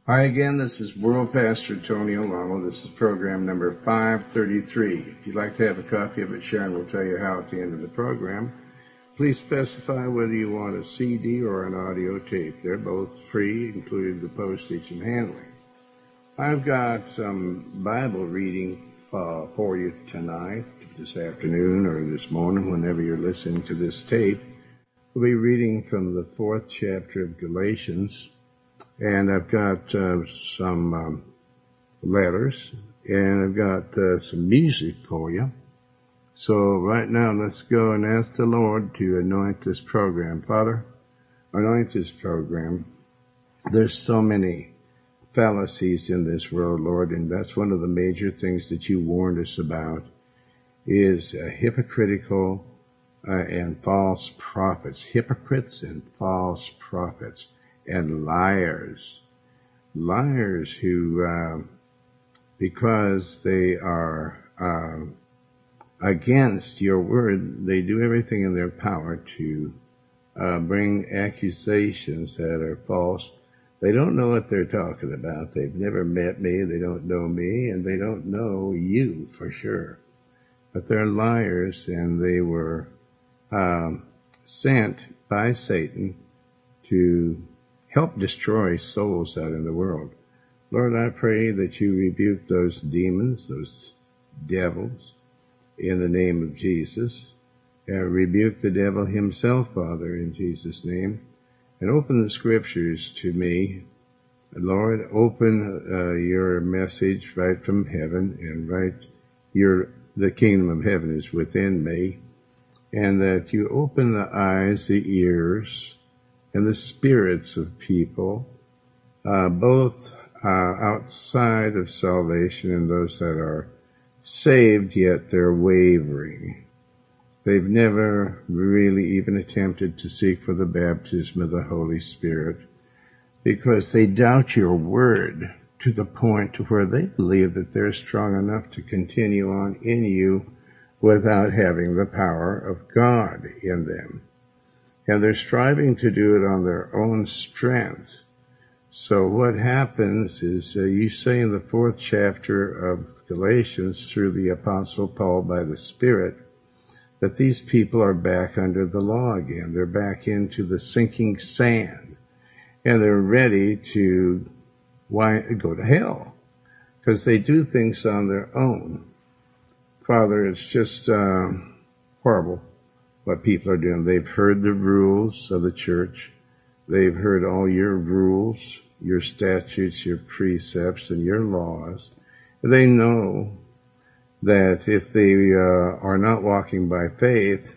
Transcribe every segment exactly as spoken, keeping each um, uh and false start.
Hi again, this is World Pastor Tony Olamo. This is program number five thirty-three. If you'd like to have a copy of it, Sharon will tell you how at the end of the program. Please specify whether you want a C D or an audio tape. They're both free, including the postage and handling. I've got some Bible reading uh, for you tonight, this afternoon, or this morning, whenever you're listening to this tape. We'll be reading from the fourth chapter of Galatians. And I've got uh, some um, letters, and I've got uh, some music for you. So right now, let's go and ask the Lord to anoint this program. Father, anoint this program. There's so many fallacies in this world, Lord, and that's one of the major things that you warned us about, is uh, hypocritical uh, and false prophets. Hypocrites and false prophets. And liars, liars who, uh, because they are uh, against your word, they do everything in their power to uh, bring accusations that are false. They don't know what they're talking about. They've never met me. They don't know me, and they don't know you for sure. But they're liars, and they were um, sent by Satan to help destroy souls out in the world. Lord, I pray that you rebuke those demons, those devils, in the name of Jesus. Uh, rebuke the devil himself, Father, in Jesus' name. And open the scriptures to me. Lord, open uh, your message right from heaven, and right your the kingdom of heaven is within me. And that you open the eyes, the ears, and the spirits of people, uh, both uh, outside of salvation and those that are saved, yet they're wavering. They've never really even attempted to seek for the baptism of the Holy Spirit because they doubt your word to the point to where they believe that they're strong enough to continue on in you without having the power of God in them. And they're striving to do it on their own strength. So what happens is uh, you say in the fourth chapter of Galatians through the Apostle Paul by the Spirit that these people are back under the law again. They're back into the sinking sand. And they're ready to why, go to hell because they do things on their own. Father, it's just uh, horrible what people are doing. They've heard the rules of the church. They've heard all your rules, your statutes, your precepts, and your laws. They know that if they uh, are not walking by faith,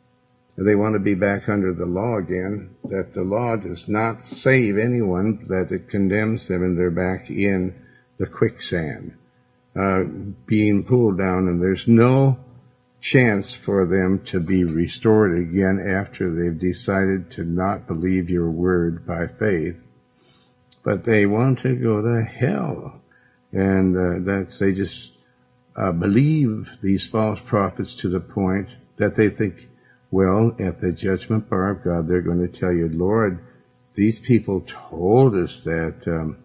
they want to be back under the law again, that the law does not save anyone, that it condemns them, and they're back in the quicksand, uh, being pulled down, and there's no chance for them to be restored again after they've decided to not believe your word by faith. But they want to go to hell. And uh, that's, they just uh, believe these false prophets to the point that they think, well, at the judgment bar of God, they're going to tell you, Lord, these people told us that um,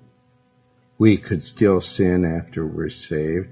we could still sin after we're saved.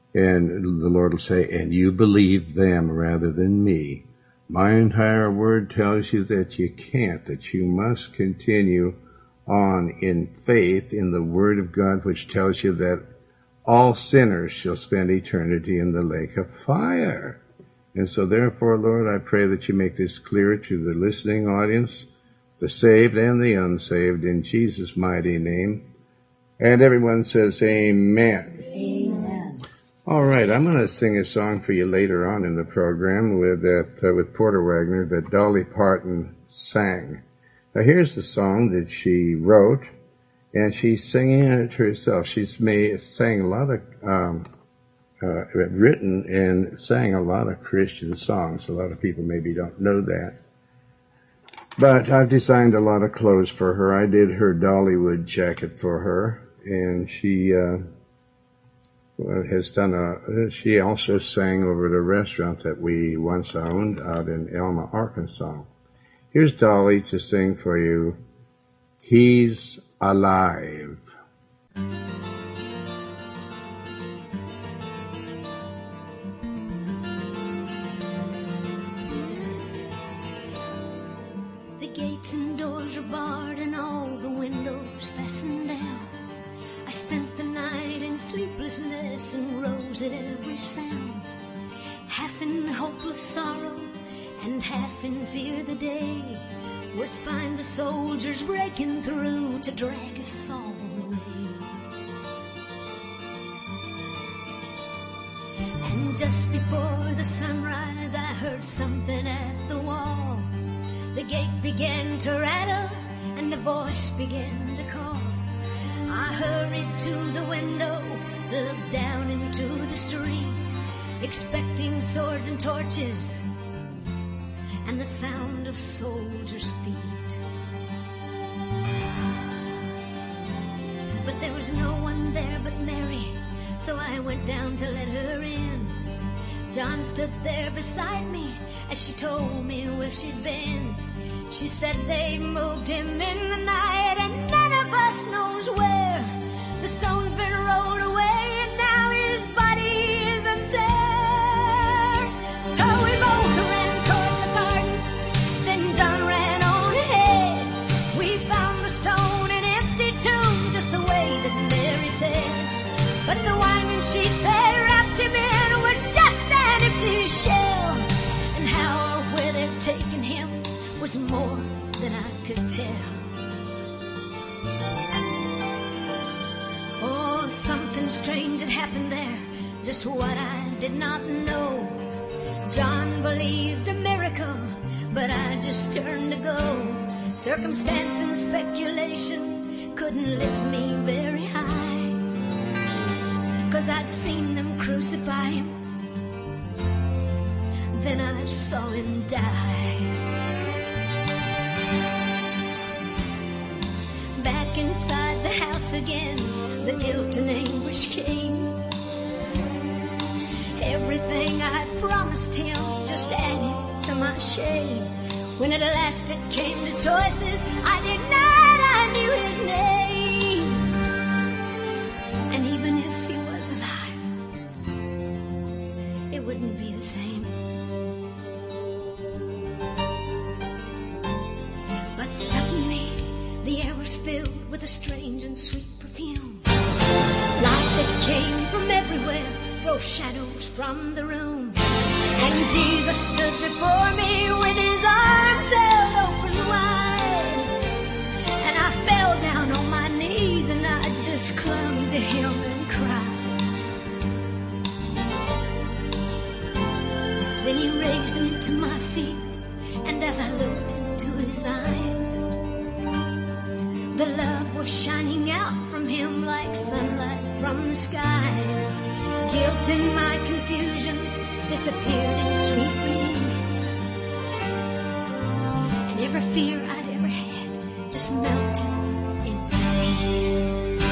And the Lord will say, and you believe them rather than me. My entire word tells you that you can't, that you must continue on in faith in the word of God, which tells you that all sinners shall spend eternity in the lake of fire. And so therefore, Lord, I pray that you make this clear to the listening audience, the saved and the unsaved, in Jesus' mighty name. And everyone says amen. Amen. All right, I'm going to sing a song for you later on in the program with that uh, with Porter Wagoner that Dolly Parton sang. Now here's the song that she wrote, and she's singing it herself. She's made sang a lot of um, uh, written and sang a lot of Christian songs. A lot of people maybe don't know that, but I've designed a lot of clothes for her. I did her Dollywood jacket for her, and she. Uh, has done a, she also sang over at a restaurant that we once owned out in Elma, Arkansas. Here's Dolly to sing for you, He's Alive. I spent the night in sleeplessness and rose at every sound, half in hopeless sorrow and half in fear the day would find the soldiers breaking through to drag us all away. And just before the sunrise I heard something at the wall. The gate began to rattle and the voice began to call. I hurried to the window, looked down into the street, expecting swords and torches and the sound of soldiers' feet. But there was no one there but Mary, so I went down to let her in. John stood there beside me as she told me where she'd been. She said they moved him in the night and none of us knows where. The stone's been rolled away and now his body isn't there. So we both ran toward the garden, then John ran on ahead. We found the stone an empty tomb, just the way that Mary said. But the winding sheet they wrapped him in was just an empty shell. And how or where they've taken him was more than I could tell. Oh, something strange had happened there, just what I did not know. John believed a miracle, but I just turned to go. Circumstance and speculation couldn't lift me very high, 'cause I'd seen them crucify him, then I saw him die. Back inside the house again, the guilt and anguish came. Everything I'd promised him just added to my shame. When at last it came to choices, I denied I knew his name. And even if he was alive, it wouldn't be the same. But suddenly the air was filled with a strange and sweet perfume. Light that came from everywhere drove shadows from the room. And Jesus stood before me with his arms held open wide. And I fell down on my knees and I just clung to him and cried. Then he raised me to my feet, and as I looked into his eyes, the love was shining out from him like sunlight from the skies. Guilt and my confusion disappeared in sweet release, and every fear I'd ever had just melted into peace.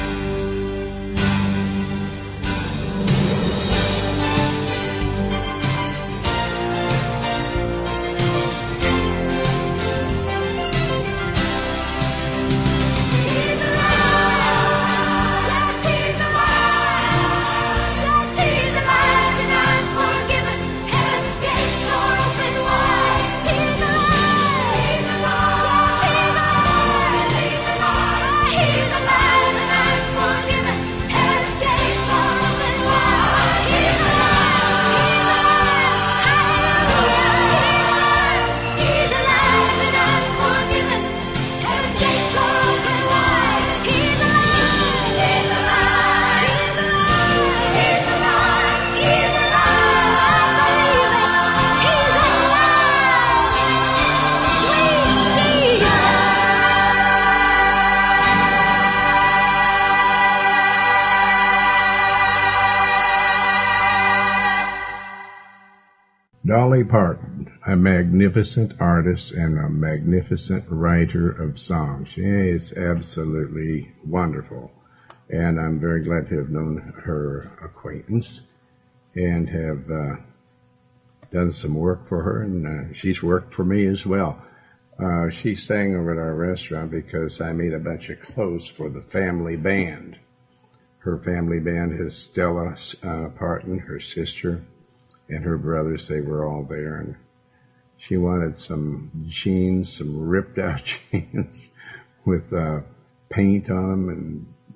Dolly Parton, a magnificent artist and a magnificent writer of songs. She is absolutely wonderful. And I'm very glad to have known her acquaintance and have uh, done some work for her. And uh, she's worked for me as well. Uh, she's staying over at our restaurant because I made a bunch of clothes for the family band. Her family band is Stella uh, Parton, her sister, and her brothers. They were all there, and she wanted some jeans, some ripped out jeans with uh, paint on them and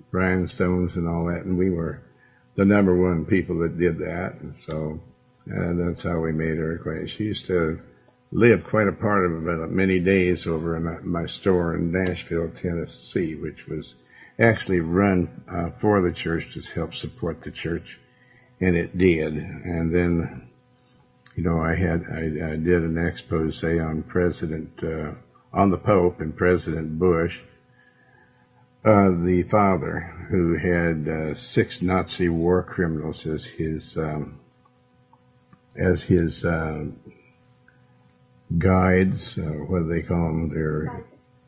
rhinestones and all that, and we were the number one people that did that, and so uh, that's how we made her acquaintance. She used to live quite a part of about many days over in my store in Nashville, Tennessee, which was actually run uh, for the church to help support the church, and it did. And then, you know, I had I, I did an expose on President uh, on the Pope and President Bush, uh, the father, who had uh, six Nazi war criminals as his um, as his uh, guides. Uh, what do they call them? Their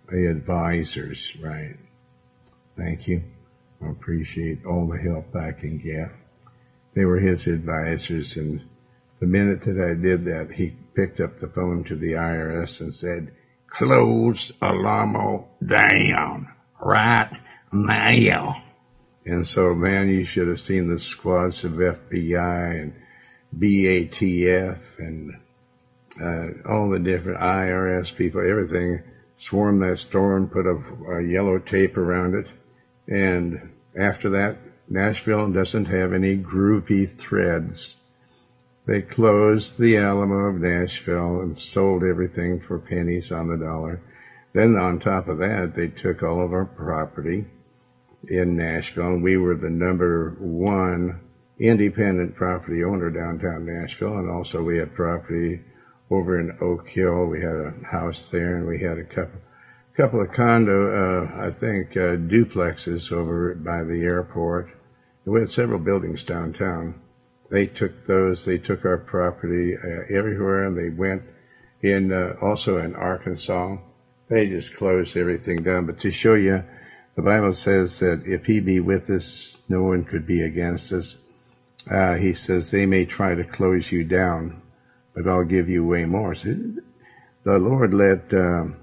advisors, right? Thank you. I appreciate all the help I can get. They were his advisors, and the minute that I did that, he picked up the phone to the I R S and said, "Close Alamo down right now." And so, man, you should have seen the squads of F B I and B A T F and uh, all the different I R S people, everything, swarmed that store and put a, a yellow tape around it. And after that, Nashville doesn't have any groovy threads. They closed the Alamo of Nashville and sold everything for pennies on the dollar. Then on top of that, they took all of our property in Nashville, and we were the number one independent property owner downtown Nashville, and also we had property over in Oak Hill. We had a house there, and we had a couple couple of condo, uh, I think, uh, duplexes over by the airport. We had several buildings downtown. They took those, they took our property uh, everywhere, and they went in, uh, also in Arkansas. They just closed everything down. But to show you, the Bible says that if he be with us, no one could be against us. Uh, he says they may try to close you down, but I'll give you way more. So the Lord let um,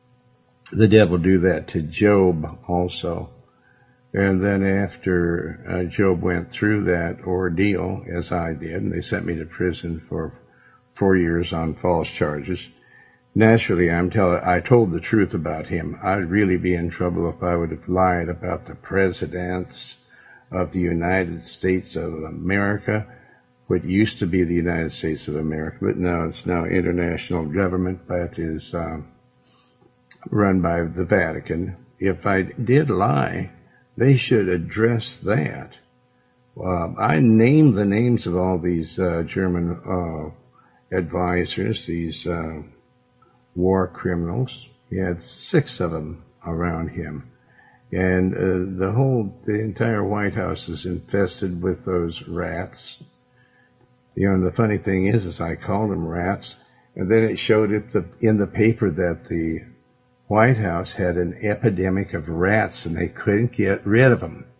the devil do that to Job also. And then after uh, Job went through that ordeal, as I did, and they sent me to prison for four years on false charges, naturally, I'm tell I told the truth about him. I'd really be in trouble if I would have lied about the presidents of the United States of America, what used to be the United States of America, but now it's now international government that is um, run by the Vatican. If I did lie, they should address that. Uh, I named the names of all these uh, German uh, advisors, these uh, war criminals. He had six of them around him. And uh, the whole, the entire White House is infested with those rats. You know, and the funny thing is, is I called them rats, and then it showed up the, in the paper that the White House had an epidemic of rats, and they couldn't get rid of them.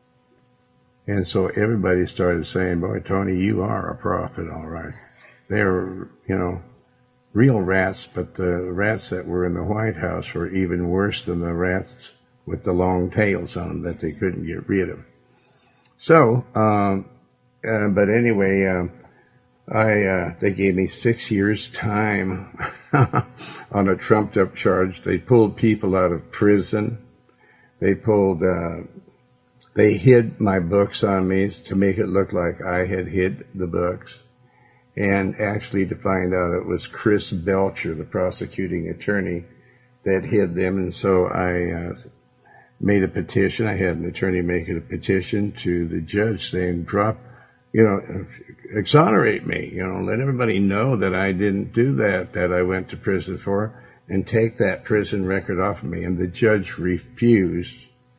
And so everybody started saying, "Boy, Tony, you are a prophet, all right." They were, you know, real rats, but the rats that were in the White House were even worse than the rats with the long tails on them that they couldn't get rid of. So, um, uh, but anyway, um, I, uh, they gave me six years time on a trumped up charge. They pulled people out of prison. They pulled, uh, they hid my books on me to make it look like I had hid the books. And actually to find out it was Chris Belcher, the prosecuting attorney, that hid them. And so I, uh, made a petition. I had an attorney make a petition to the judge saying, drop, you know, exonerate me, you know, let everybody know that I didn't do that, that I went to prison for, and take that prison record off of me. And the judge refused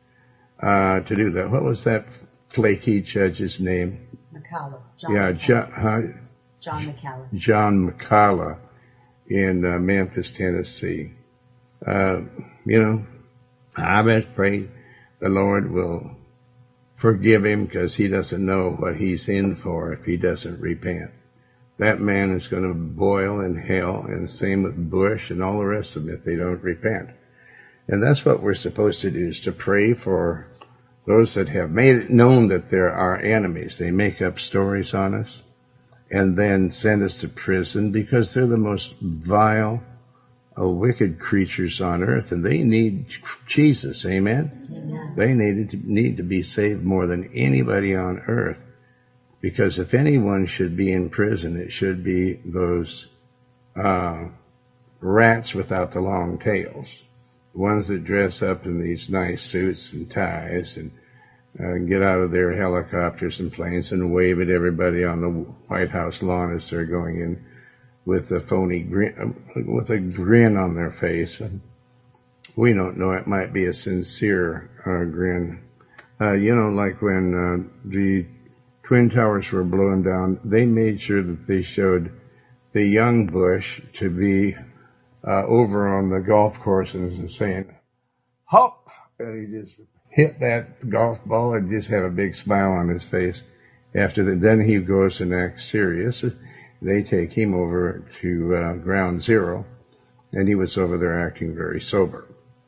uh, to do that. What was that flaky judge's name? McCalla. John yeah, McCalla. John, huh? John McCalla. John McCalla in uh, Memphis, Tennessee. Uh, you know, I best pray the Lord will forgive him, because he doesn't know what he's in for if he doesn't repent. That man is going to boil in hell, and the same with Bush and all the rest of them if they don't repent. And that's what we're supposed to do, is to pray for those that have made it known that they're our enemies. They make up stories on us and then send us to prison because they're the most vile, uh, wicked creatures on earth, and they need Jesus. Amen? Amen. They needed to, need to be saved more than anybody on earth, because if anyone should be in prison, it should be those uh, rats without the long tails, the ones that dress up in these nice suits and ties and uh, get out of their helicopters and planes and wave at everybody on the White House lawn as they're going in with a phony grin, with a grin on their face. And we don't know, it might be a sincere uh, grin. Uh, you know, like when uh, the Twin Towers were blown down, they made sure that they showed the young Bush to be uh, over on the golf courses and saying, hop! And he just hit that golf ball and just have a big smile on his face. After that, then he goes and acts serious. They take him over to uh, ground zero, and he was over there acting very sober.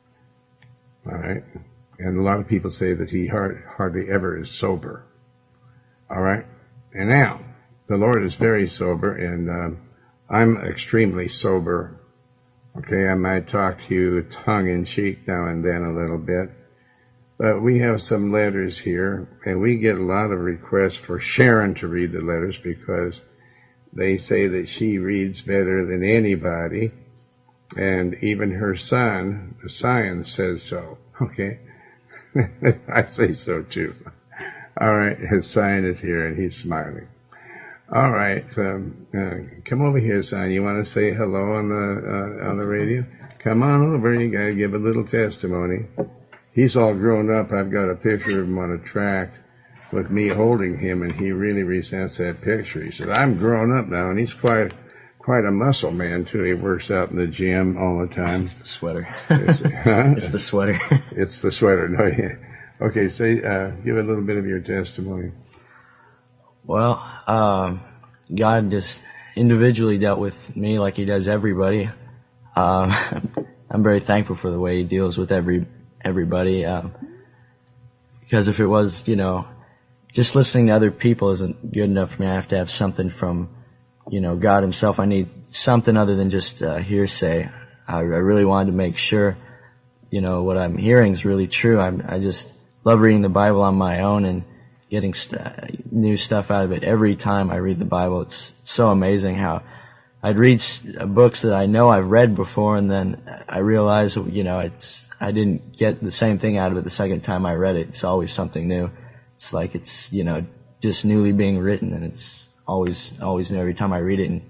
All right? And a lot of people say that he hard, hardly ever is sober. All right? And now, the Lord is very sober, and uh, I'm extremely sober. Okay, I might talk to you tongue-in-cheek now and then a little bit. But we have some letters here, and we get a lot of requests for Sharon to read the letters because they say that she reads better than anybody, and even her son, Zion, says so. Okay? I say so too. All right, his Zion is here, and he's smiling. All right, um, uh, come over here, Zion. You want to say hello on the uh, on the radio? Come on over. You got to give a little testimony. He's all grown up. I've got a picture of him on a tract with me holding him, and he really resents that picture. He said, I'm grown up now, and he's quite quite a muscle man, too. He works out in the gym all the time. It's the sweater. It's, huh? It's the sweater. It's the sweater. No, yeah. Okay, say, uh, give a little bit of your testimony. Well, um, God just individually dealt with me like he does everybody. Um, I'm very thankful for the way he deals with every everybody. Um, because if it was, you know, just listening to other people isn't good enough for me. I have to have something from, you know, God himself. I need something other than just uh, hearsay. I, I really wanted to make sure, you know, what I'm hearing is really true. I, I just love reading the Bible on my own and getting st- new stuff out of it. Every time I read the Bible, it's so amazing how I'd read books that I know I've read before, and then I realize, you know, it's I didn't get the same thing out of it the second time I read it. It's always something new. It's like it's, you know, just newly being written, and it's always, always new every time I read it. And,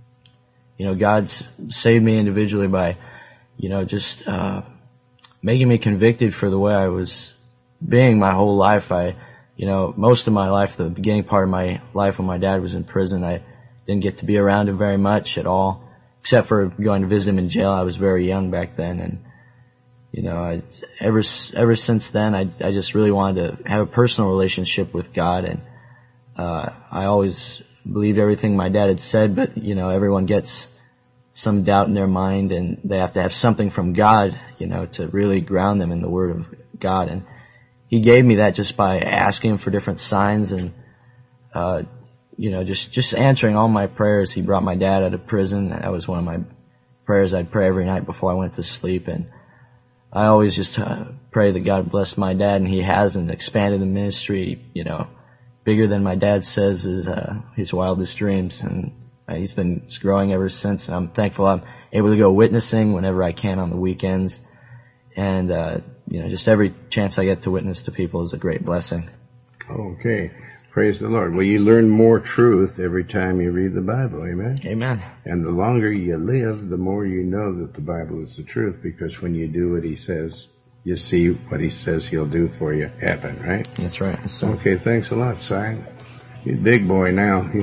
you know, God's saved me individually by, you know, just uh making me convicted for the way I was being my whole life. I, you know, most of my life, the beginning part of my life when my dad was in prison, I didn't get to be around him very much at all, except for going to visit him in jail. I was very young back then, and you know, I, ever ever since then, I I just really wanted to have a personal relationship with God, and uh I always believed everything my dad had said. But you know, everyone gets some doubt in their mind, and they have to have something from God, you know, to really ground them in the Word of God. And he gave me that just by asking him for different signs, and uh you know, just just answering all my prayers. He brought my dad out of prison. That was one of my prayers I'd pray every night before I went to sleep, and I always just uh, pray that God bless my dad, and he has, and expanded the ministry, you know, bigger than my dad says is uh, his wildest dreams, and uh, he's been growing ever since. And I'm thankful I'm able to go witnessing whenever I can on the weekends, and uh, you know, just every chance I get to witness to people is a great blessing. Okay. Praise the Lord. Well, you learn more truth every time you read the Bible, amen? Amen. And the longer you live, the more you know that the Bible is the truth, because when you do what he says, you see what he says he'll do for you happen, right? That's right. So, okay, thanks a lot, Si. He's a big boy now. He,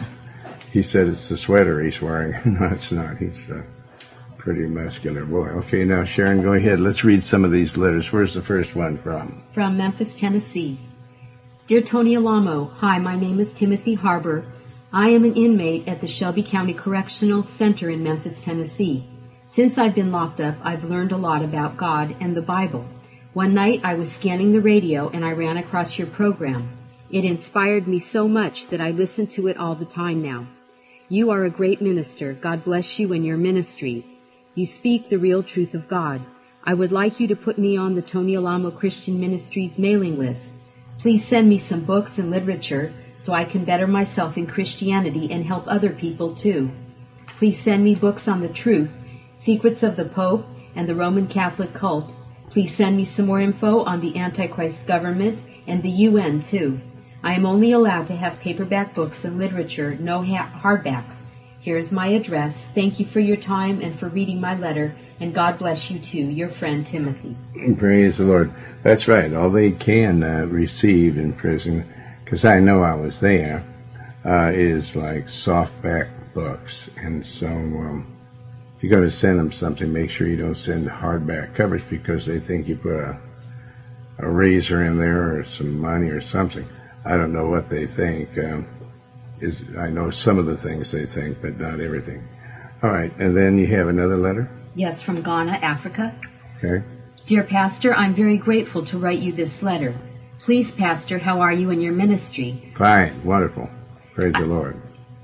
he said it's the sweater he's wearing. No, it's not. He's a pretty muscular boy. Okay, now, Sharon, go ahead. Let's read some of these letters. Where's the first one from? From Memphis, Tennessee. Dear Tony Alamo, hi, my name is Timothy Harbor. I am an inmate at the Shelby County Correctional Center in Memphis, Tennessee. Since I've been locked up, I've learned a lot about God and the Bible. One night I was scanning the radio and I ran across your program. It inspired me so much that I listen to it all the time now. You are a great minister. God bless you and your ministries. You speak the real truth of God. I would like you to put me on the Tony Alamo Christian Ministries mailing list. Please send me some books and literature so I can better myself in Christianity and help other people too. Please send me books on the truth, Secrets of the Pope, and the Roman Catholic cult. Please send me some more info on the Antichrist government and the U N too. I am only allowed to have paperback books and literature, no ha- hardbacks. Here's my address. Thank you for your time and for reading my letter, and God bless you too, your friend Timothy. Praise the Lord. That's right. All they can uh, receive in prison, because I know I was there, uh, is like softback books. And so um, if you're going to send them something, make sure you don't send hardback covers, because they think you put a, a razor in there or some money or something. I don't know what they think. Um, is I know some of the things they think, but not everything. All right, and then you have another letter? Yes, from Ghana, Africa. Okay. Dear Pastor, I'm very grateful to write you this letter. Please, Pastor, how are you in your ministry? Fine, wonderful. Praise I, the Lord.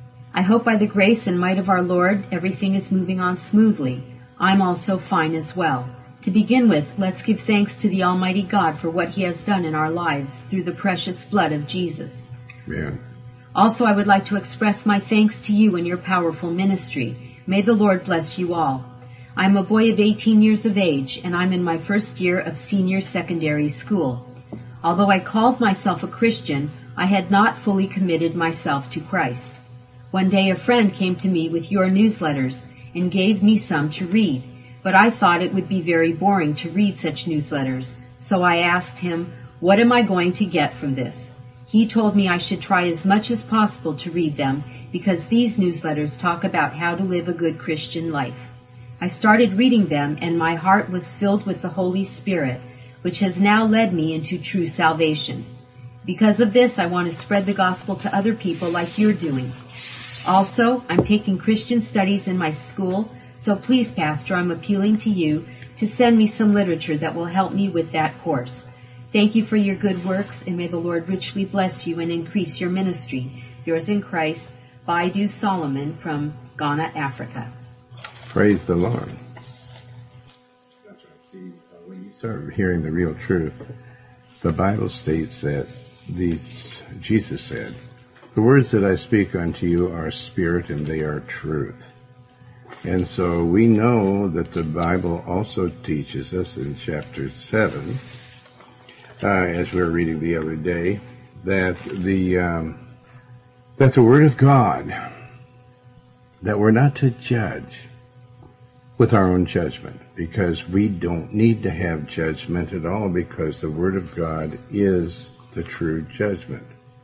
I hope by the grace and might of our Lord, everything is moving on smoothly. I'm also fine as well. To begin with, let's give thanks to the Almighty God for what He has done in our lives through the precious blood of Jesus. Amen. Also, I would like to express my thanks to you and your powerful ministry. May the Lord bless you all. I'm a boy of eighteen years of age, and I'm in my first year of senior secondary school. Although I called myself a Christian, I had not fully committed myself to Christ. One day a friend came to me with your newsletters and gave me some to read, but I thought it would be very boring to read such newsletters, so I asked him, what am I going to get from this? He told me I should try as much as possible to read them because these newsletters talk about how to live a good Christian life. I started reading them and my heart was filled with the Holy Spirit, which has now led me into true salvation. Because of this, I want to spread the gospel to other people like you're doing. Also, I'm taking Christian studies in my school, so please, Pastor, I'm appealing to you to send me some literature that will help me with that course. Thank you for your good works, and may the Lord richly bless you and increase your ministry. Yours in Christ, Baidu Solomon from Ghana, Africa. Praise the Lord. That's right. See, when you start hearing the real truth, the Bible states that these, Jesus said, the words that I speak unto you are spirit and they are truth. And so we know that the Bible also teaches us in chapter seven, uh, as we were reading the other day, that the um, that the Word of God, that we're not to judge with our own judgment, because we don't need to have judgment at all, because the Word of God is the true judgment.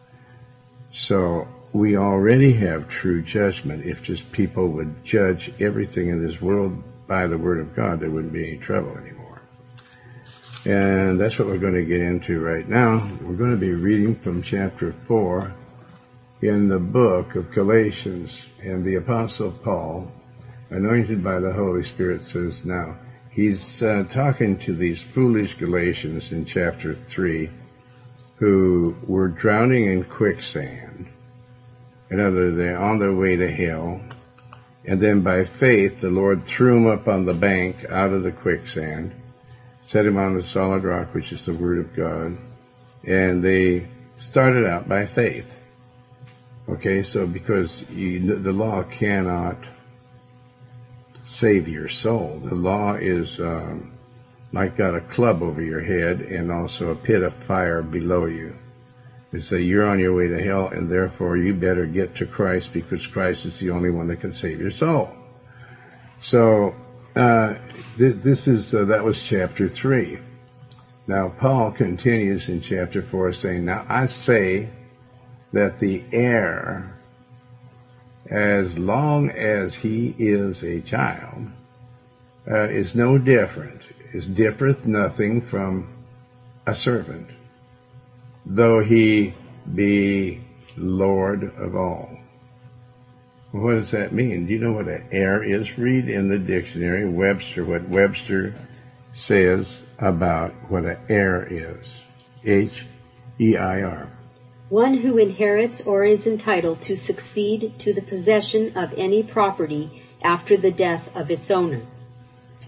So we already have true judgment. If just people would judge everything in this world by the Word of God, there wouldn't be any trouble anymore. And that's what we're going to get into right now. We're going to be reading from chapter four in the book of Galatians. And the Apostle Paul, anointed by the Holy Spirit, says now, he's uh, talking to these foolish Galatians in chapter three who were drowning in quicksand. In other words, they're on their way to hell. And then by faith, the Lord threw them up on the bank out of the quicksand, set him on the solid rock, which is the Word of God. And they started out by faith. Okay, so because you, the law cannot save your soul. The law is um, like got a club over your head and also a pit of fire below you. They say you're on your way to hell, and therefore you better get to Christ, because Christ is the only one that can save your soul. So uh, th- this is uh, that was chapter three. Now Paul continues in chapter four, saying, "Now I say that the heir, as long as he is a child, uh, is no different, is differeth nothing from a servant, though he be Lord of all." What does that mean? Do you know what an heir is? Read in the dictionary, Webster, what Webster says about what an heir is. H E I R. One who inherits or is entitled to succeed to the possession of any property after the death of its owner.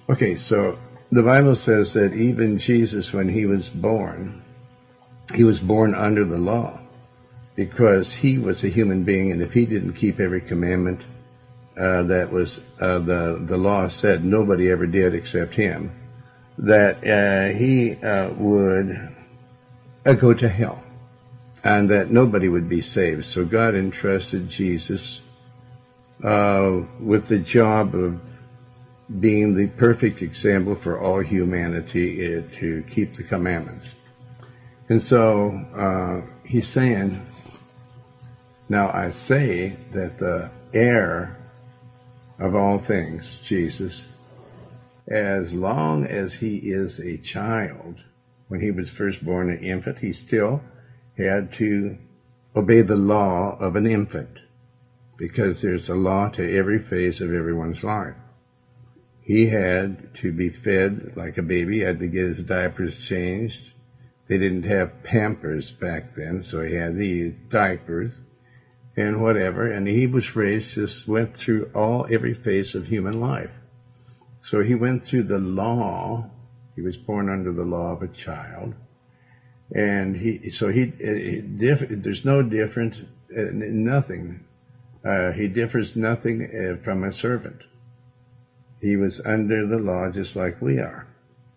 Okay, so the Bible says that even Jesus, when he was born, he was born under the law because he was a human being, and if he didn't keep every commandment uh, that was uh, the the law said, nobody ever did except him, that uh, he uh, would uh, go to hell, and that nobody would be saved. So God entrusted Jesus uh, with the job of being the perfect example for all humanity uh, to keep the commandments. And so uh, he's saying, now I say that the heir of all things, Jesus, as long as he is a child, when he was first born an infant, he still had to obey the law of an infant, because there's a law to every phase of everyone's life. He had to be fed like a baby, had to get his diapers changed. They didn't have Pampers back then, so he had these diapers and whatever, and he was raised, just went through all, every phase of human life. So he went through the law. He was born under the law of a child. And he, so he, it, diff, there's no different, uh, nothing. Uh, he differs nothing uh, from a servant. He was under the law just like we are.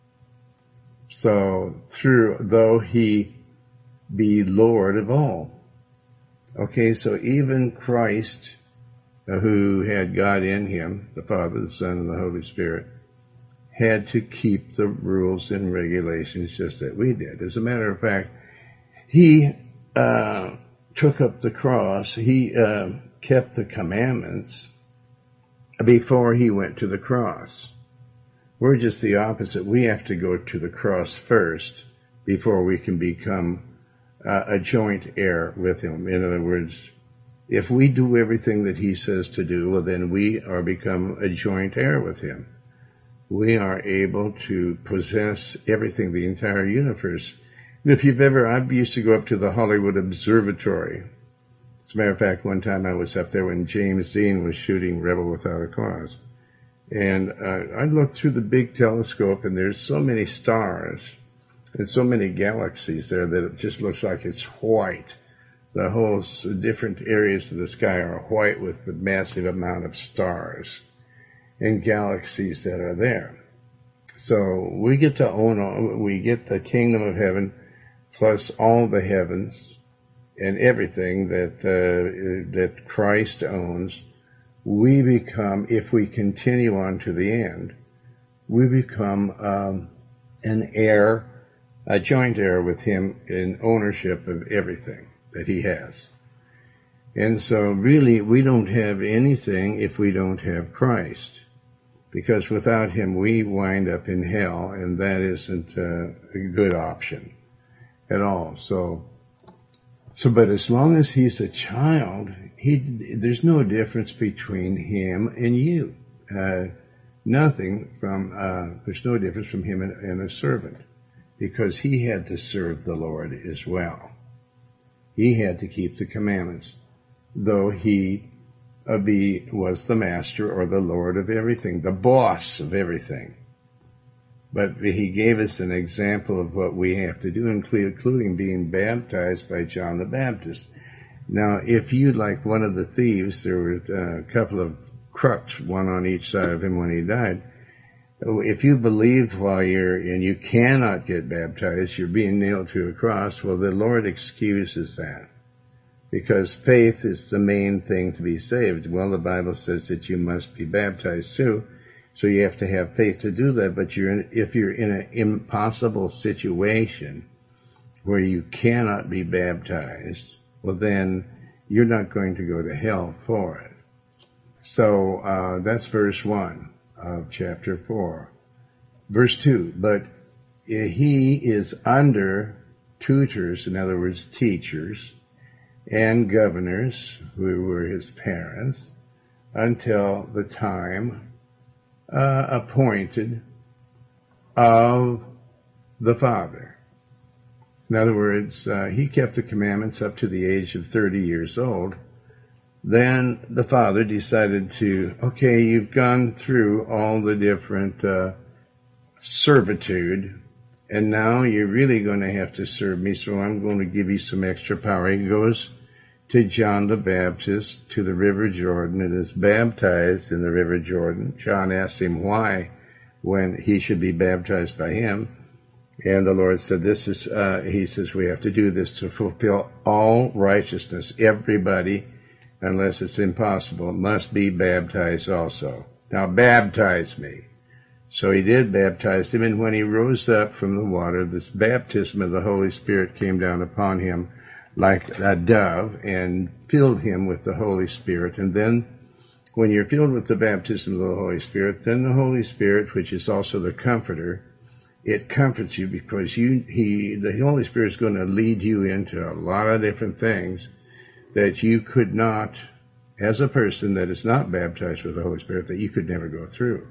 So through, though he be Lord of all. Okay, so even Christ, uh, who had God in him, the Father, the Son, and the Holy Spirit, had to keep the rules and regulations just that we did. As a matter of fact, he uh, took up the cross. He uh, kept the commandments before he went to the cross. We're just the opposite. We have to go to the cross first before we can become uh, a joint heir with him. In other words, if we do everything that he says to do, well, then we are become a joint heir with him. We are able to possess everything, the entire universe. And if you've ever, I used to go up to the Hollywood Observatory. As a matter of fact, one time I was up there when James Dean was shooting Rebel Without a Cause. And uh, I looked through the big telescope, and there's so many stars and so many galaxies there that it just looks like it's white. The whole different areas of the sky are white with the massive amount of stars and galaxies that are there. So we get to own all, we get the kingdom of heaven plus all the heavens and everything that uh, that Christ owns. We become, if we continue on to the end, we become um, an heir, a joint heir with him in ownership of everything that he has. And so really we don't have anything if we don't have Christ, because without him we wind up in hell, and that isn't uh, a good option at all. So, so, but as long as he's a child, he, there's no difference between him and you. Uh, nothing from, uh, there's no difference from him and, and a servant, because he had to serve the Lord as well. He had to keep the commandments, though he uh, be, was the master or the Lord of everything, the boss of everything. But he gave us an example of what we have to do, including being baptized by John the Baptist. Now, if you, like one of the thieves, there were a couple of crooks, one on each side of him when he died. If you believed while you're, and you cannot get baptized, you're being nailed to a cross, well, the Lord excuses that, because faith is the main thing to be saved. Well, the Bible says that you must be baptized too. So you have to have faith to do that, but you're in, if you're in an impossible situation where you cannot be baptized, well then you're not going to go to hell for it. So uh, that's verse one of chapter four. Verse two, but he is under tutors, in other words, teachers, and governors, who were his parents, until the time Uh, appointed of the Father. In other words, uh, he kept the commandments up to the age of thirty years old, then the father decided to, okay, you've gone through all the different uh, servitude, and now you're really going to have to serve me, so I'm going to give you some extra power. He goes to John the Baptist, to the River Jordan, and is baptized in the River Jordan. John asks him why, when he should be baptized by him. And the Lord said, this is, uh, he says, we have to do this to fulfill all righteousness. Everybody, unless it's impossible, must be baptized also. Now baptize me. So he did baptize him, and when he rose up from the water, this baptism of the Holy Spirit came down upon him like a dove and filled him with the Holy Spirit. And then when you're filled with the baptism of the Holy Spirit, then the Holy Spirit, which is also the Comforter, it comforts you because you, he, the Holy Spirit is going to lead you into a lot of different things that you could not, as a person that is not baptized with the Holy Spirit, that you could never go through.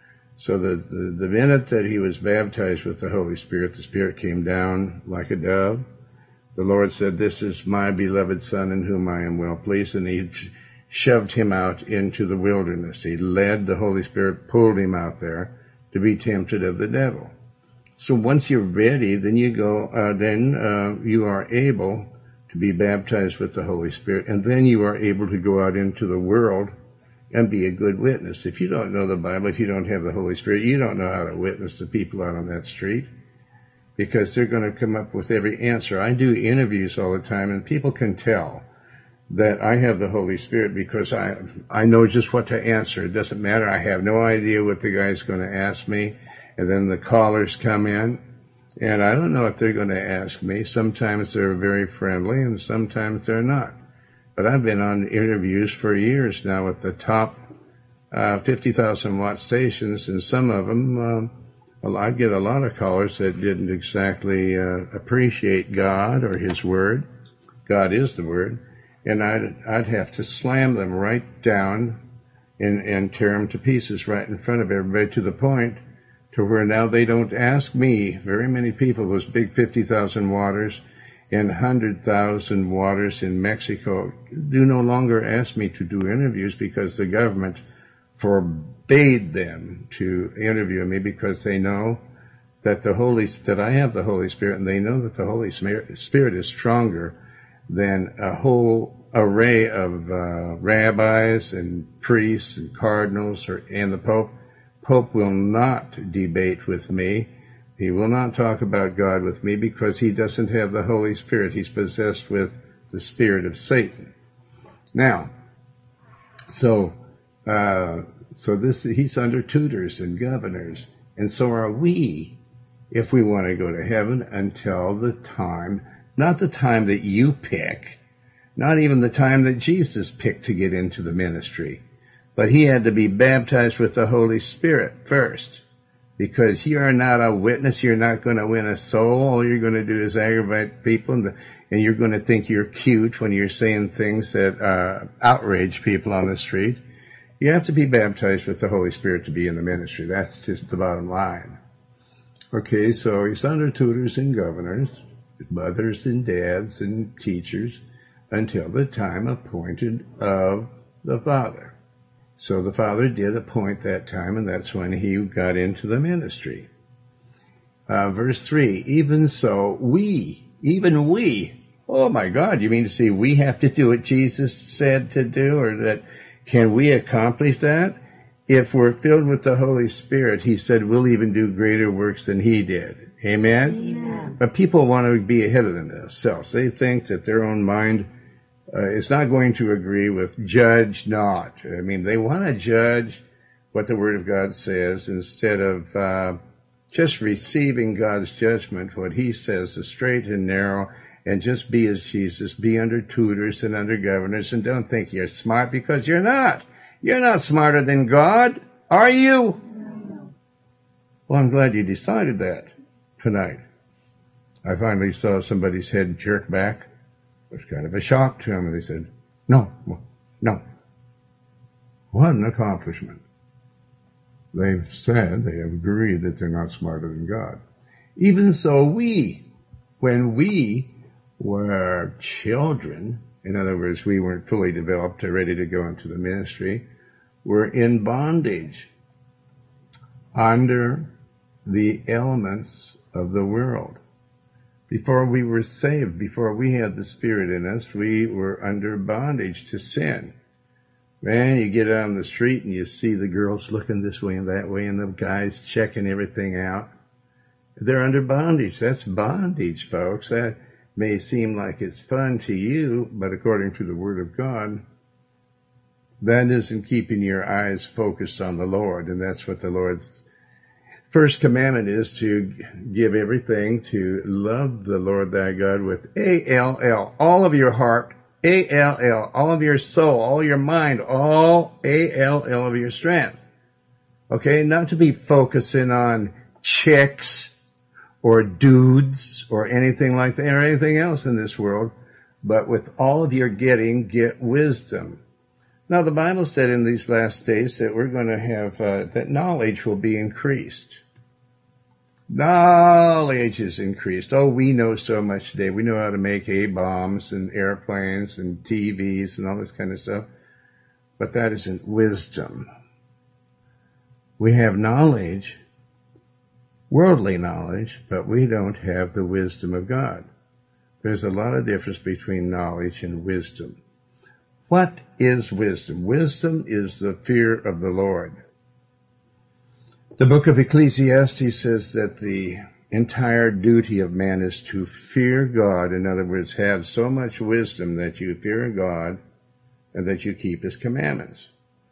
So the, the, the minute that he was baptized with the Holy Spirit, the Spirit came down like a dove. The Lord said, this is my beloved Son in whom I am well pleased. And he shoved him out into the wilderness. He led the Holy Spirit, pulled him out there to be tempted of the devil. So once you're ready, then you go, uh, then uh, you are able to be baptized with the Holy Spirit. And then you are able to go out into the world and be a good witness. If you don't know the Bible, if you don't have the Holy Spirit, you don't know how to witness to people out on that street, because they're going to come up with every answer. I do interviews all the time, and people can tell that I have the Holy Spirit because I I know just what to answer. It doesn't matter. I have no idea what the guy's going to ask me. And then the callers come in, and I don't know what they're going to ask me. Sometimes they're very friendly, and sometimes they're not. But I've been on interviews for years now with the top uh, fifty thousand watt stations, and some of them, uh, well, I get a lot of callers that didn't exactly uh, appreciate God or His Word. God is the Word. And I'd, I'd have to slam them right down and, and tear them to pieces right in front of everybody, to the point to where now they don't ask me. Very many people, those big fifty thousand watters and one hundred thousand watters in Mexico, do no longer ask me to do interviews because the government forbade them to interview me, because they know that the Holy, that I have the Holy Spirit, and they know that the Holy Spirit is stronger than a whole array of uh, rabbis and priests and cardinals or, and the Pope. Pope will not debate with me. He will not talk about God with me because he doesn't have the Holy Spirit. He's possessed with the spirit of Satan. Now, so uh, so this he's under tutors and governors, and so are we, if we want to go to heaven, until the time, not the time that you pick, not even the time that Jesus picked to get into the ministry, but he had to be baptized with the Holy Spirit first. Because you are not a witness, you're not going to win a soul. All you're going to do is aggravate people, and, the, and you're going to think you're cute when you're saying things that uh, outrage people on the street. You have to be baptized with the Holy Spirit to be in the ministry. That's just the bottom line. Okay, so he's under tutors and governors, mothers and dads and teachers, until the time appointed of the Father. So the Father did appoint that time, and that's when he got into the ministry. Uh, verse three, even so, we, even we, oh my God, you mean to say we have to do what Jesus said to do, or that can we accomplish that? If we're filled with the Holy Spirit, he said we'll even do greater works than he did. Amen? Amen. But people want to be ahead of themselves. They think that their own mind Uh, is not going to agree with judge not. I mean, they want to judge what the Word of God says instead of uh, just receiving God's judgment, what he says, the straight and narrow, and just be as Jesus, be under tutors and under governors, and don't think you're smart, because you're not. You're not smarter than God, are you? Well, I'm glad you decided that tonight. I finally saw somebody's head jerk back. It was kind of a shock to them, and they said, no, no. What an accomplishment. They've said, they have agreed that they're not smarter than God. Even so, we, when we were children, in other words, we weren't fully developed or ready to go into the ministry, were in bondage under the elements of the world. Before we were saved, before we had the Spirit in us, we were under bondage to sin. Man, you get out on the street and you see the girls looking this way and that way and the guys checking everything out. They're under bondage. That's bondage, folks. That may seem like it's fun to you, but according to the Word of God, that isn't keeping your eyes focused on the Lord. And that's what the Lord's first commandment is, to give everything, to love the Lord thy God with A L L, all of your heart, A L L, all of your soul, all your mind, all A L L of your strength. Okay, not to be focusing on chicks or dudes or anything like that, or anything else in this world, but with all of your getting, get wisdom. Now, the Bible said in these last days that we're going to have, uh, that knowledge will be increased. Knowledge is increased. Oh, we know so much today. We know how to make A-bombs and airplanes and T Vs and all this kind of stuff. But that isn't wisdom. We have knowledge, worldly knowledge, but we don't have the wisdom of God. There's a lot of difference between knowledge and wisdom. What is wisdom? Wisdom is the fear of the Lord. The book of Ecclesiastes says that the entire duty of man is to fear God. In other words, have so much wisdom that you fear God and that you keep his commandments.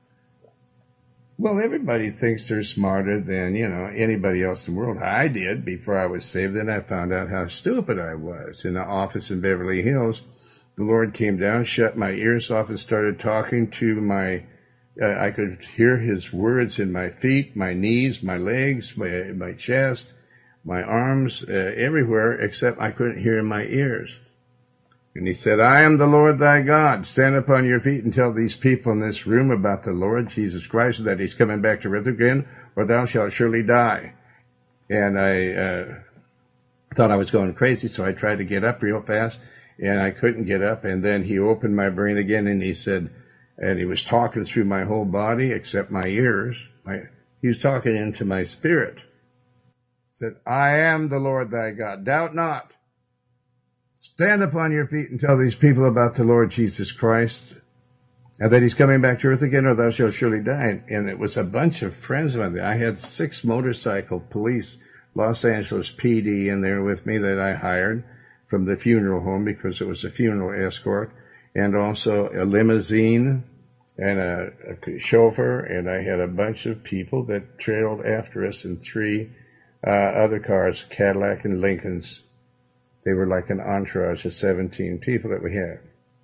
Well, everybody thinks they're smarter than, you know, anybody else in the world. I did before I was saved. Then I found out how stupid I was. In the office in Beverly Hills, the Lord came down, shut my ears off, and started talking to my, uh, I could hear his words in my feet, my knees, my legs, my, my chest, my arms, uh, everywhere, except I couldn't hear in my ears. And he said, I am the Lord thy God. Stand upon your feet and tell these people in this room about the Lord Jesus Christ, that he's coming back to earth again, or thou shalt surely die. And I uh, thought I was going crazy, so I tried to get up real fast. And I couldn't get up, and then he opened my brain again, and he said, and he was talking through my whole body except my ears. My, he was talking into my spirit. He said, I am the Lord thy God. Doubt not. Stand upon your feet and tell these people about the Lord Jesus Christ, and that he's coming back to earth again, or thou shalt surely die. And it was a bunch of friends of mine. I had six motorcycle police, Los Angeles P D, in there with me that I hired from the funeral home, because it was a funeral escort, and also a limousine and a, a chauffeur, and I had a bunch of people that trailed after us in three uh, other cars, Cadillac and Lincolns. They were like an entourage of seventeen people that we had.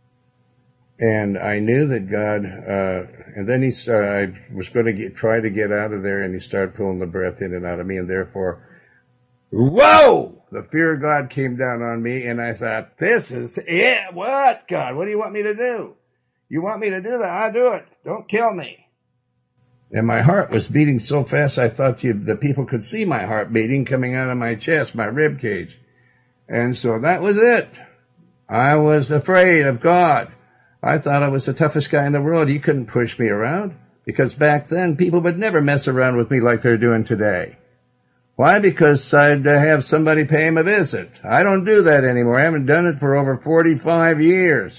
And I knew that God, uh, and then he started, I was going to get, try to get out of there, and he started pulling the breath in and out of me, and therefore, whoa! The fear of God came down on me, and I thought, this is it. What, God? What do you want me to do? You want me to do that? I'll do it. Don't kill me. And my heart was beating so fast, I thought you, the people could see my heart beating coming out of my chest, my rib cage. And so that was it. I was afraid of God. I thought I was the toughest guy in the world. You couldn't push me around, because back then people would never mess around with me like they're doing today. Why? Because I'd uh, have somebody pay him a visit. I don't do that anymore. I haven't done it for over forty-five years.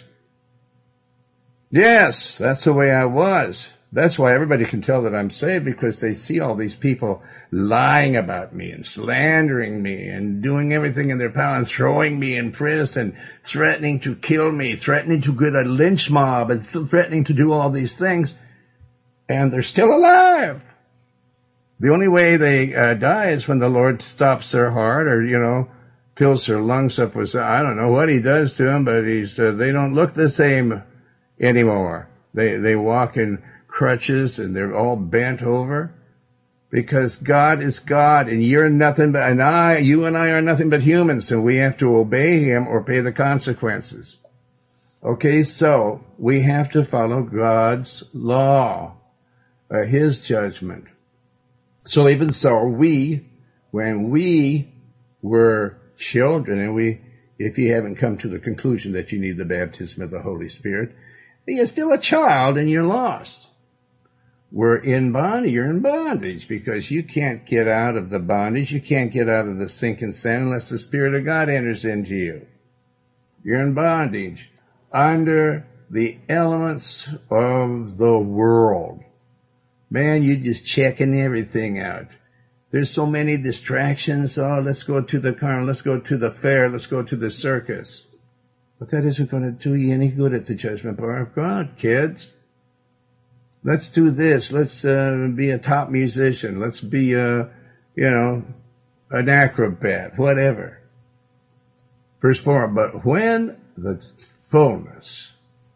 Yes, that's the way I was. That's why everybody can tell that I'm saved, because they see all these people lying about me and slandering me and doing everything in their power and throwing me in prison, threatening to kill me, threatening to get a lynch mob, and threatening to do all these things. And they're still alive. The only way they uh, die is when the Lord stops their heart, or, you know, fills their lungs up with, I don't know what he does to them, but he's, uh, they don't look the same anymore. They, they walk in crutches and they're all bent over, because God is God, and you're nothing but, and I, you and I are nothing but humans, and we have to obey him or pay the consequences. Okay, so we have to follow God's law, uh, his judgment. So even so, we, when we were children and we if you haven't come to the conclusion that you need the baptism of the Holy Spirit, then you're still a child and you're lost. We're in bondage. You're in bondage because you can't get out of the bondage. You can't get out of the sinking sand unless the Spirit of God enters into you. You're in bondage under the elements of the world. Man, you're just checking everything out. There's so many distractions. Oh, let's go to the car. Let's go to the fair. Let's go to the circus. But that isn't going to do you any good at the judgment bar of God, kids. Let's do this. Let's uh, be a top musician. Let's be, a, you know, an acrobat, whatever. Verse four, but when the fullness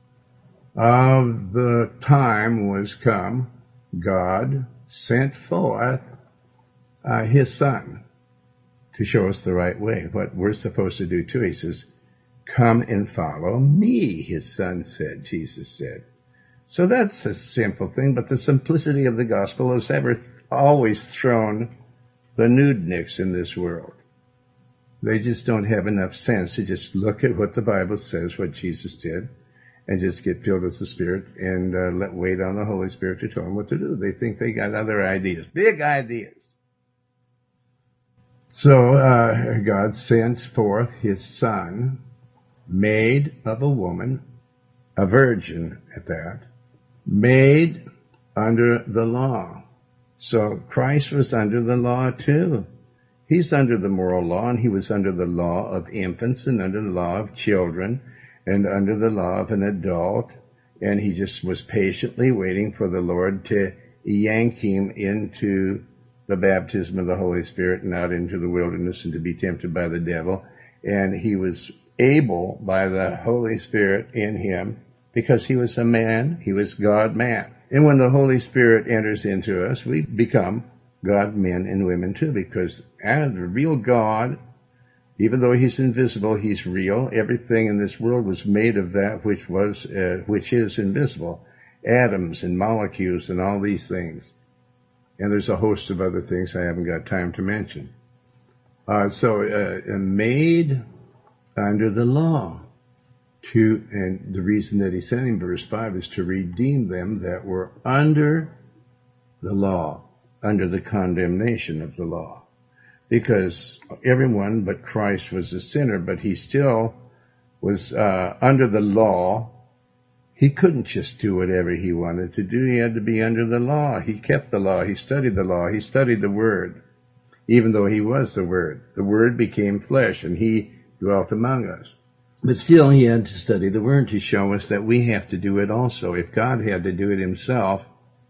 of the time was come, God sent forth uh, his Son to show us the right way, what we're supposed to do too. He says, come and follow me, his Son said, Jesus said. So that's a simple thing, but the simplicity of the gospel has ever th- always thrown the nudniks in this world. They just don't have enough sense to just look at what the Bible says, what Jesus did, and just get filled with the Spirit and uh, let wait on the Holy Spirit to tell them what to do. They think they got other ideas, big ideas. So uh, God sent forth his Son, made of a woman, a virgin at that, made under the law. So Christ was under the law too. He's under the moral law, and he was under the law of infants and under the law of children and under the law of an adult. And he just was patiently waiting for the Lord to yank him into the baptism of the Holy Spirit and out into the wilderness and to be tempted by the devil. And he was able by the Holy Spirit in him, because he was a man, he was God-man. And when the Holy Spirit enters into us, we become God men and women too, because as the real God, even though he's invisible, he's real. Everything in this world was made of that which was, uh, which is invisible. Atoms and molecules and all these things. And there's a host of other things I haven't got time to mention. Uh, so, uh, made under the law. To, and the reason that he sent him, verse five, is to redeem them that were under the law, under the condemnation of the law. Because everyone but Christ was a sinner, but he still was uh, under the law. He couldn't just do whatever he wanted to do. He had to be under the law. He kept the law. He studied the law. He studied the Word, even though he was the Word. The Word became flesh, and he dwelt among us. But still, he had to study the Word to show us that we have to do it also. If God had to do it himself,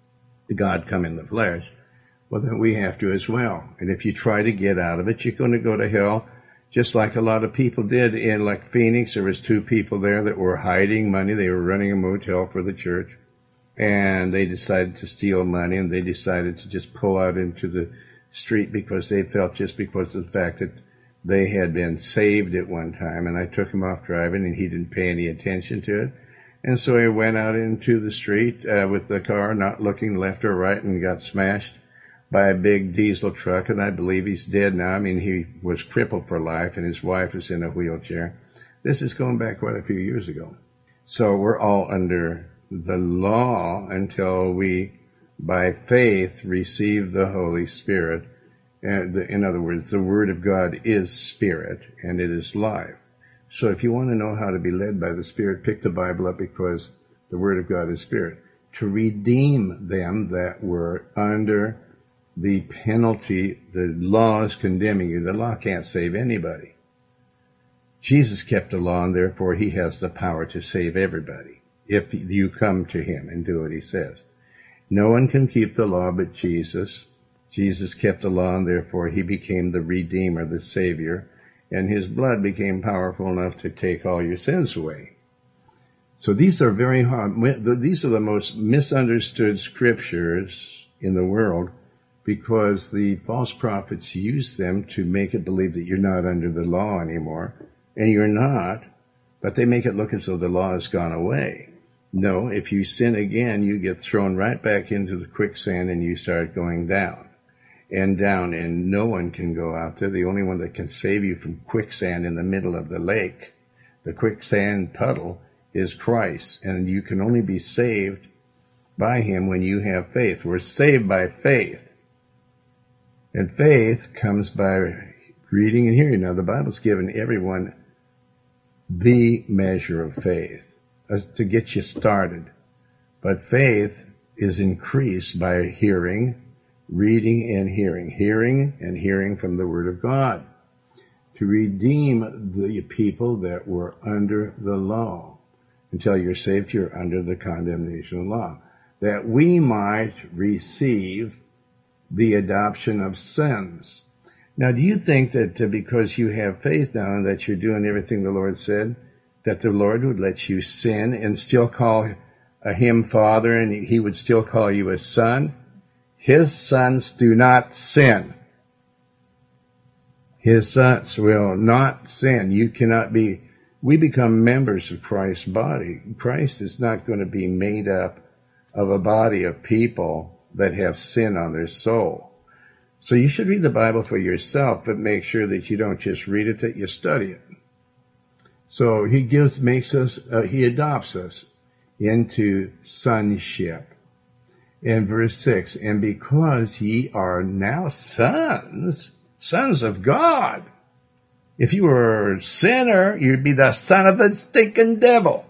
God come in the flesh, well, then we have to as well. And if you try to get out of it, you're going to go to hell, just like a lot of people did in, like, Phoenix. There was two people there that were hiding money. They were running a motel for the church, and they decided to steal money, and they decided to just pull out into the street because they felt, just because of the fact that they had been saved at one time, and I took him off driving, and he didn't pay any attention to it. And so he went out into the street uh, with the car, not looking left or right, and got smashed by a big diesel truck, and I believe he's dead now. I mean, he was crippled for life, and his wife is in a wheelchair. This is going back quite a few years ago. So we're all under the law until we, by faith, receive the Holy Spirit. And in other words, the Word of God is Spirit, and it is life. So if you want to know how to be led by the Spirit, pick the Bible up, because the Word of God is Spirit. To redeem them that were under the penalty, the law is condemning you. The law can't save anybody. Jesus kept the law, and therefore he has the power to save everybody if you come to him and do what he says. No one can keep the law but Jesus. Jesus kept the law, and therefore he became the Redeemer, the Savior, and his blood became powerful enough to take all your sins away. So these are very hard. These are the most misunderstood scriptures in the world, because the false prophets use them to make it believe that you're not under the law anymore, and you're not, but they make it look as though the law has gone away. No, if you sin again, you get thrown right back into the quicksand and you start going down. and down, and no one can go out there. The only one that can save you from quicksand in the middle of the lake, the quicksand puddle, is Christ. And you can only be saved by him when you have faith. We're saved by faith. And faith comes by reading and hearing. Now, the Bible's given everyone the measure of faith as to get you started. But faith is increased by hearing, reading and hearing, hearing and hearing from the Word of God, to redeem the people that were under the law. Until you're saved, you're under the condemnation of law, that we might receive the adoption of sons. Now, do you think that uh, because you have faith now and that you're doing everything the Lord said, that the Lord would let you sin and still call uh, him Father, and he would still call you a son? His sons do not sin. His sons will not sin. You cannot be, we become members of Christ's body. Christ is not going to be made up of a body of people that have sin on their soul. So you should read the Bible for yourself, but make sure that you don't just read it, that you study it. So he gives, makes us, uh, he adopts us into sonship. In verse six, and because ye are now sons, sons of God. If you were a sinner, you'd be the son of the stinking devil.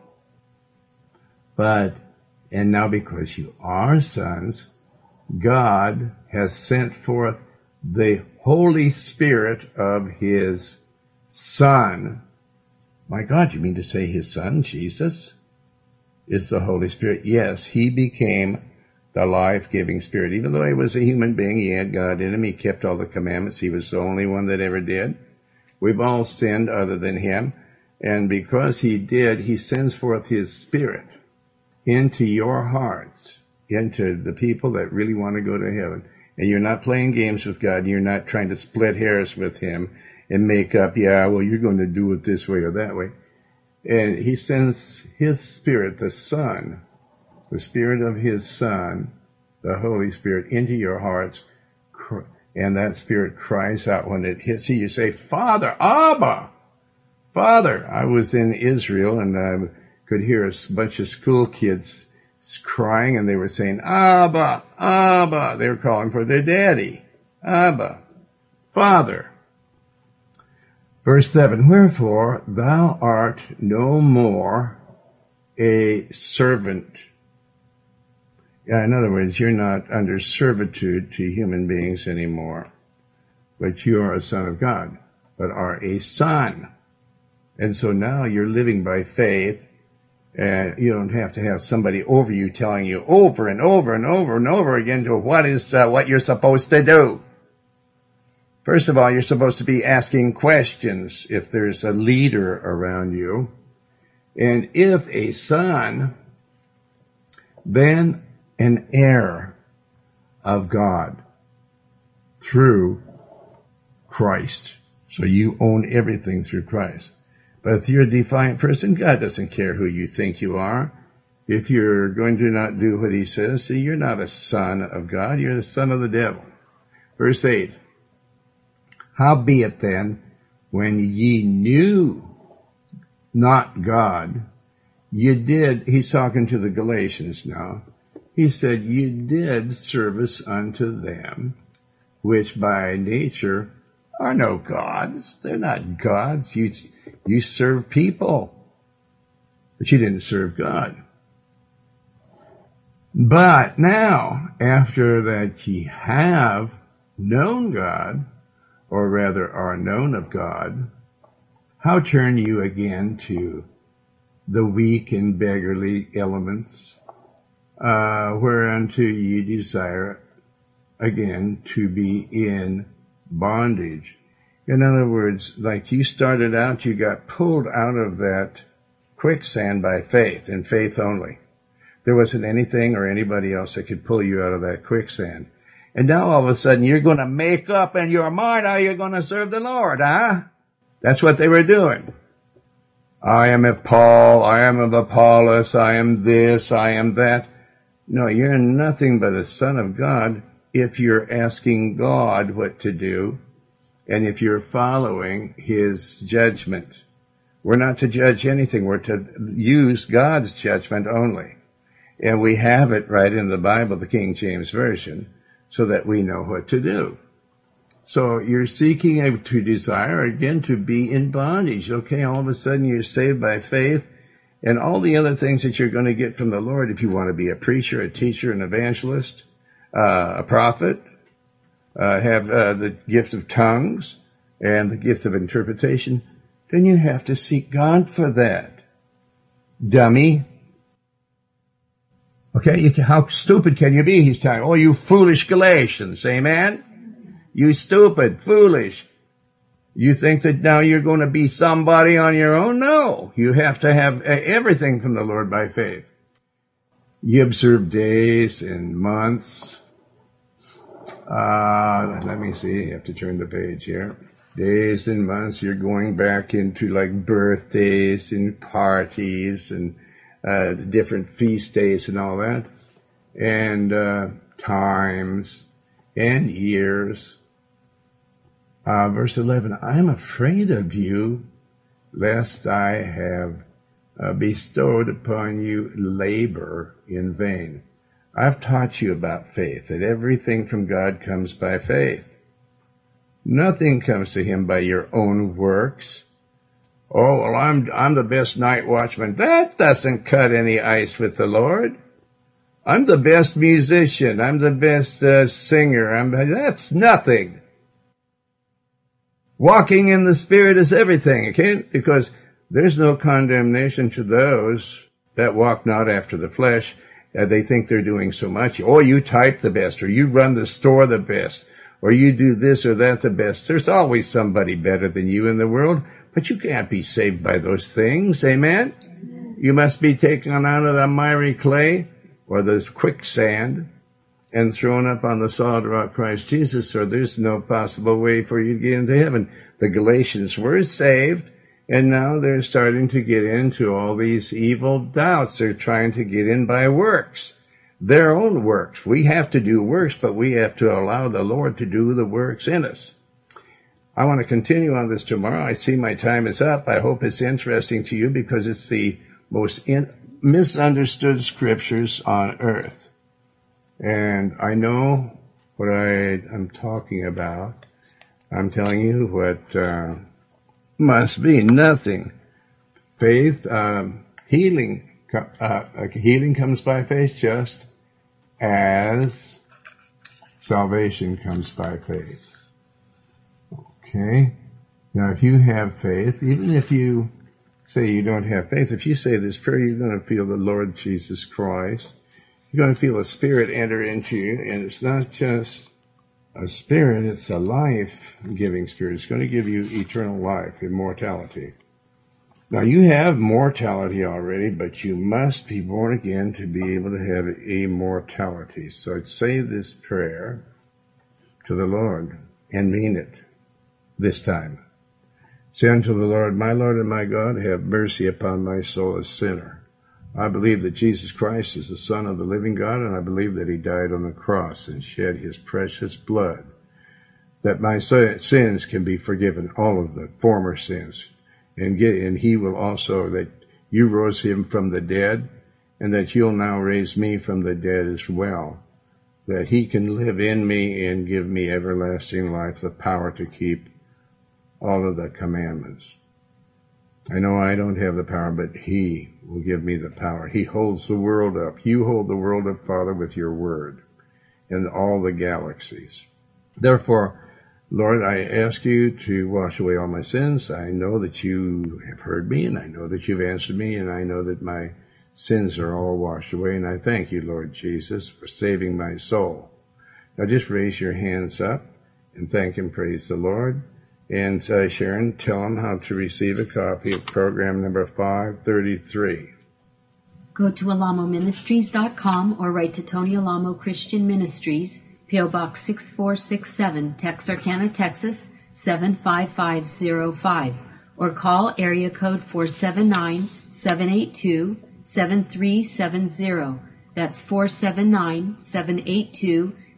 But, and now because you are sons, God has sent forth the Holy Spirit of his Son. My God, you mean to say his Son, Jesus, is the Holy Spirit? Yes, he became the life-giving Spirit. Even though he was a human being, he had God in him. He kept all the commandments. He was the only one that ever did. We've all sinned other than him. And because he did, he sends forth his Spirit into your hearts, into the people that really want to go to heaven. And you're not playing games with God. You're not trying to split hairs with him and make up, yeah, well, you're going to do it this way or that way. And he sends his Spirit, the Son, the Spirit of his Son, the Holy Spirit, into your hearts. And that Spirit cries out when it hits you. You say, Father, Abba, Father. I was in Israel and I could hear a bunch of school kids crying, and they were saying, Abba, Abba. They were calling for their daddy. Abba, Father. Verse seven, wherefore thou art no more a servant. Yeah, in other words, you're not under servitude to human beings anymore, but you are a son of God, but are a son. And so now you're living by faith. And you don't have to have somebody over you telling you over and over and over and over again to what is uh, what you're supposed to do. First of all, you're supposed to be asking questions if there's a leader around you. And if a son, then an heir of God through Christ. So you own everything through Christ. But if you're a defiant person, God doesn't care who you think you are. If you're going to not do what he says, see, you're not a son of God, you're the son of the devil. Verse eight, howbeit then, when ye knew not God, you did, he's talking to the Galatians now, he said, you did service unto them, which by nature are no gods. They're not gods. You, you serve people, but you didn't serve God. But now, after that ye have known God, or rather are known of God, how turn you again to the weak and beggarly elements, uh, whereunto ye desire again to be in bondage? In other words, like you started out, you got pulled out of that quicksand by faith, and faith only. There wasn't anything or anybody else that could pull you out of that quicksand. And now all of a sudden you're going to make up in your mind how you're going to serve the Lord, huh? That's what they were doing. I am of Paul, I am of Apollos, I am this, I am that. No, you're nothing but a son of God if you're asking God what to do and if you're following his judgment. We're not to judge anything. We're to use God's judgment only. And we have it right in the Bible, the King James Version, so that we know what to do. So you're seeking to desire, again, to be in bondage. Okay, all of a sudden you're saved by faith and all the other things that you're going to get from the Lord if you want to be a preacher, a teacher, an evangelist, uh, a prophet, uh, have uh, the gift of tongues and the gift of interpretation, then you have to seek God for that. Dummy. Okay, you, how stupid can you be? He's telling, oh, you foolish Galatians, amen? You stupid, foolish. You think that now you're going to be somebody on your own? No, you have to have everything from the Lord by faith. You observe days and months. Uh, let me see, you have to turn the page here. Days and months, you're going back into like birthdays and parties and uh, different feast days and all that. And uh, times and years. Uh, verse eleven, I'm afraid of you, lest I have uh, bestowed upon you labor in vain. I've taught you about faith, that everything from God comes by faith. Nothing comes to him by your own works. Oh, well, I'm, I'm the best night watchman. That doesn't cut any ice with the Lord. I'm the best musician. I'm the best uh, singer. I'm, that's nothing. Walking in the Spirit is everything, okay? Because there's no condemnation to those that walk not after the flesh. Uh, they think they're doing so much. Oh, you type the best, or you run the store the best, or you do this or that the best. There's always somebody better than you in the world, but you can't be saved by those things, amen? Amen. You must be taken out of the miry clay or the quicksand and thrown up on the solid rock Christ Jesus, or there's no possible way for you to get into heaven. The Galatians were saved, and now they're starting to get into all these evil doubts. They're trying to get in by works, their own works. We have to do works, but we have to allow the Lord to do the works in us. I want to continue on this tomorrow. I see my time is up. I hope it's interesting to you because it's the most in- misunderstood scriptures on earth. And I know what I am talking about. I'm telling you what uh, must be nothing. Faith, um, healing, uh, healing comes by faith just as salvation comes by faith. Okay? Now, if you have faith, even if you say you don't have faith, if you say this prayer, you're going to feel the Lord Jesus Christ. You're going to feel a spirit enter into you, and it's not just a spirit, it's a life-giving spirit. It's going to give you eternal life, immortality. Now, you have mortality already, but you must be born again to be able to have immortality. So say this prayer to the Lord and mean it this time. Say unto the Lord, my Lord and my God, have mercy upon my soul a sinner. I believe that Jesus Christ is the Son of the living God, and I believe that he died on the cross and shed his precious blood, that my sins can be forgiven, all of the former sins, and get, and he will also, that you rose him from the dead, and that you'll now raise me from the dead as well, that he can live in me and give me everlasting life, the power to keep all of the commandments. I know I don't have the power, but he will give me the power. He holds the world up. You hold the world up, Father, with your word and all the galaxies. Therefore, Lord, I ask you to wash away all my sins. I know that you have heard me, and I know that you've answered me, and I know that my sins are all washed away. And I thank you, Lord Jesus, for saving my soul. Now just raise your hands up and thank and praise the Lord. And uh, Sharon, tell them how to receive a copy of program number five thirty-three. Go to alamo ministries dot com or write to Tony Alamo Christian Ministries, P O Box six four six seven, Texarkana, Texas seven five five zero five, or call area code four seven nine, seven eight two, seven three seven zero. That's four seven nine, seven eight two,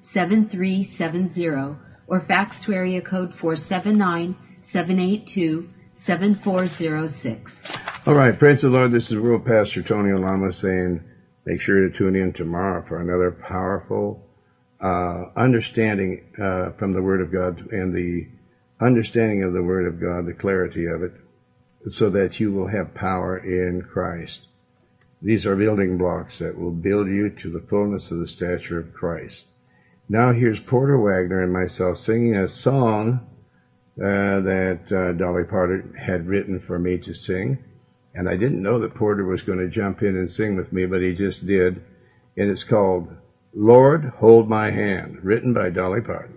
seven three seven zero or fax to area code four seven nine, seven eight two, seven four zero six. All right, praise the Lord. This is World Pastor Tony Alamo saying make sure to tune in tomorrow for another powerful uh, understanding uh, from the Word of God and the understanding of the Word of God, the clarity of it, so that you will have power in Christ. These are building blocks that will build you to the fullness of the stature of Christ. Now here's Porter Wagner and myself singing a song uh, that uh, Dolly Parton had written for me to sing. And I didn't know that Porter was going to jump in and sing with me, but he just did. And it's called Lord, Hold My Hand, written by Dolly Parton.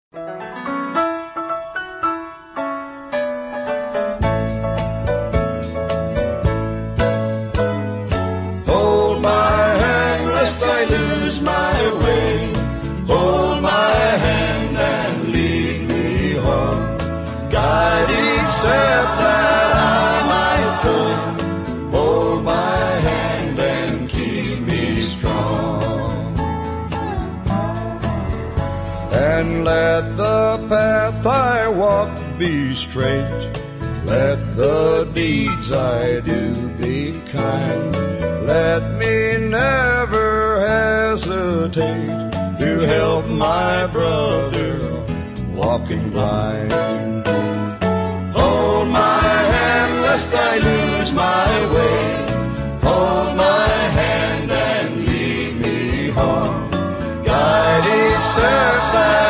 Let the path I walk be straight. Let the deeds I do be kind. Let me never hesitate to help my brother walking blind. Hold my hand lest I lose my way. Hold my hand and lead me home. Guide each step that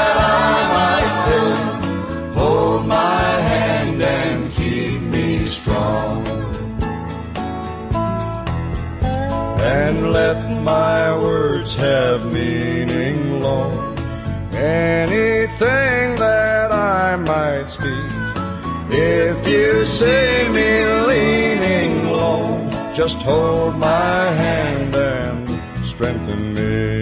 and let my words have meaning, Lord. Anything that I might speak, if you see me leaning, Lord, just hold my hand and strengthen me.